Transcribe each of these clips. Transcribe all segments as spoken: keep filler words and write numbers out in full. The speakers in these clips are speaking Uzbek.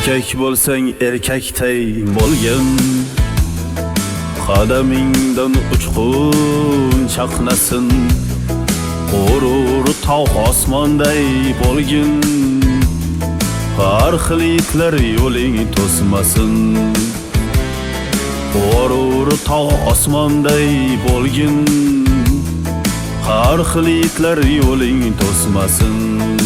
Erkek bo'lsang erkakday bo'lgin, qadamingdan uchqun chaqnasin, g'urur tog' osmonday bo'lgin, har xil itlar yo'ling to'smasin. G'urur tog' osmonday bo'lgin, har xil itlar yo'ling to'smasin.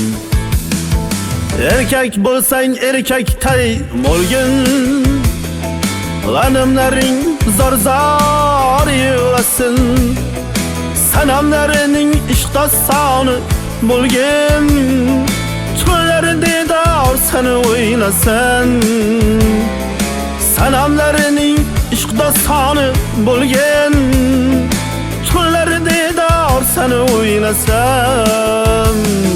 Erkak bo'lsang erkakday bo'lgin, g'animlaring zor-zor yig'lasin, sanamlarining ishqdosoni bo'lgin, cho'llarida seni o'ylasin. Sanamlarining ishqdosoni bo'lgin, cho'llarida seni o'ylasin.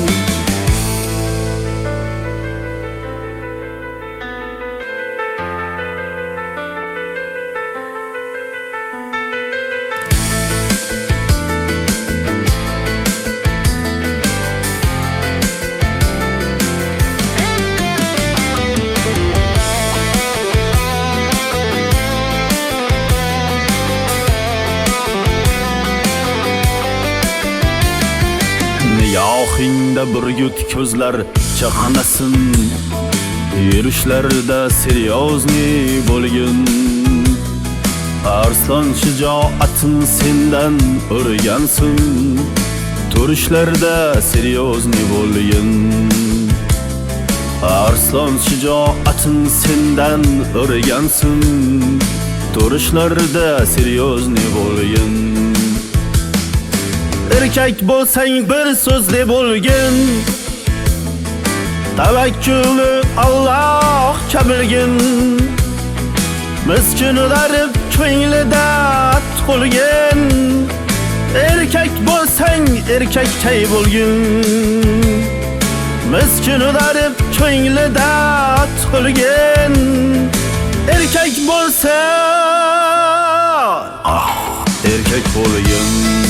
Niyohingda bir yut ko'zlar chaqnasin, yurishlarda seryozni bo'lgin, arslon shijoatin sendan o'rgansin, turishlarda seryozni bo'lgin, arslon shijoatin sendan o'rgansin, turishlarda seryozni bo'lgin. Erkak bo'lsang bir so'zli bo'lgin, tavakkuli Allohga bilgin, miskinlarib ko'nglida tug'ilgin. Erkak bo'lsang erkakday bo'lgin, miskinlarib ko'nglida tug'ilgin. Erkak bo'lsa ah erkak bo'lgin.